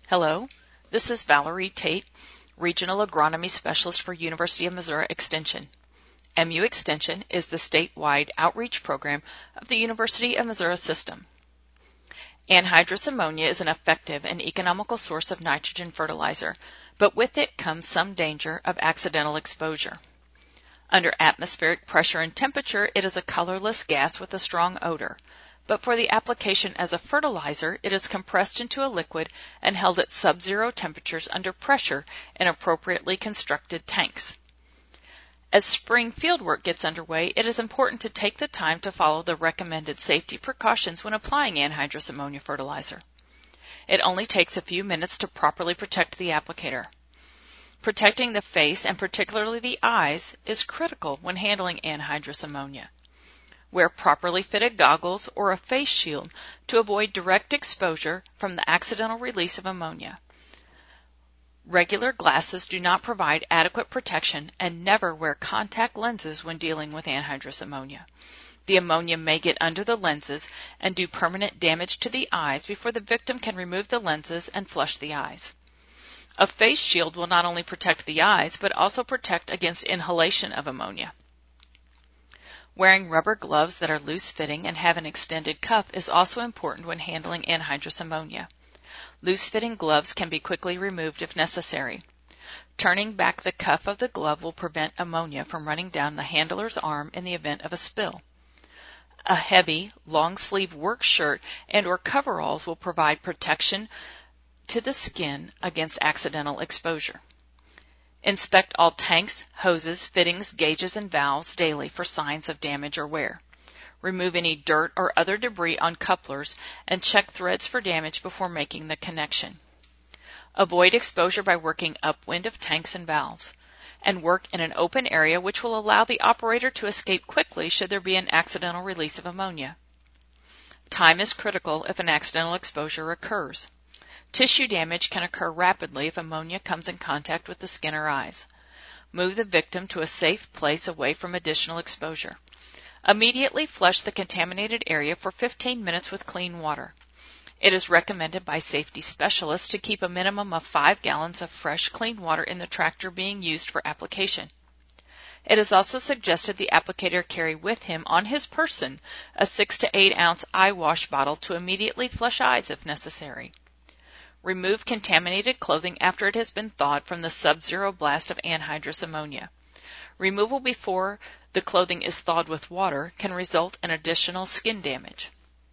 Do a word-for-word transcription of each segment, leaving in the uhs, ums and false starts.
Hello, this is Valerie Tate, Regional Agronomy Specialist for University of Missouri Extension. M U Extension is the statewide outreach program of the University of Missouri system. Anhydrous ammonia is an effective and economical source of nitrogen fertilizer, but with it comes some danger of accidental exposure. Under atmospheric pressure and temperature, it is a colorless gas with a strong odor. But for the application as a fertilizer, it is compressed into a liquid and held at sub-zero temperatures under pressure in appropriately constructed tanks. As spring fieldwork gets underway, it is important to take the time to follow the recommended safety precautions when applying anhydrous ammonia fertilizer. It only takes a few minutes to properly protect the applicator. Protecting the face, and particularly the eyes, is critical when handling anhydrous ammonia. Wear properly fitted goggles or a face shield to avoid direct exposure from the accidental release of ammonia. Regular glasses do not provide adequate protection, and never wear contact lenses when dealing with anhydrous ammonia. The ammonia may get under the lenses and do permanent damage to the eyes before the victim can remove the lenses and flush the eyes. A face shield will not only protect the eyes, but also protect against inhalation of ammonia. Wearing rubber gloves that are loose-fitting and have an extended cuff is also important when handling anhydrous ammonia. Loose-fitting gloves can be quickly removed if necessary. Turning back the cuff of the glove will prevent ammonia from running down the handler's arm in the event of a spill. A heavy, long-sleeve work shirt and or coveralls will provide protection to the skin against accidental exposure. Inspect all tanks, hoses, fittings, gauges, and valves daily for signs of damage or wear. Remove any dirt or other debris on couplers and check threads for damage before making the connection. Avoid exposure by working upwind of tanks and valves, and work in an open area which will allow the operator to escape quickly should there be an accidental release of ammonia. Time is critical if an accidental exposure occurs. Tissue damage can occur rapidly if ammonia comes in contact with the skin or eyes. Move the victim to a safe place away from additional exposure. Immediately flush the contaminated area for fifteen minutes with clean water. It is recommended by safety specialists to keep a minimum of five gallons of fresh, clean water in the tractor being used for application. It is also suggested the applicator carry with him on his person a six to eight ounce eye wash bottle to immediately flush eyes if necessary. Remove contaminated clothing after it has been thawed from the sub-zero blast of anhydrous ammonia. Removal before the clothing is thawed with water can result in additional skin damage.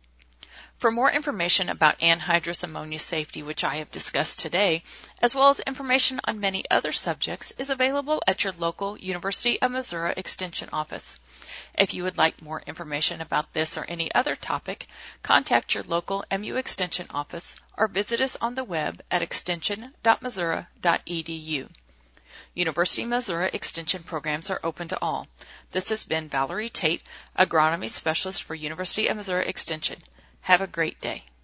For more information about anhydrous ammonia safety, which I have discussed today, as well as information on many other subjects, is available at your local University of Missouri Extension office. If you would like more information about this or any other topic, contact your local M U Extension office or visit us on the web at extension dot missouri dot e d u. University of Missouri Extension programs are open to all. This has been Valerie Tate, Agronomy Specialist for University of Missouri Extension. Have a great day.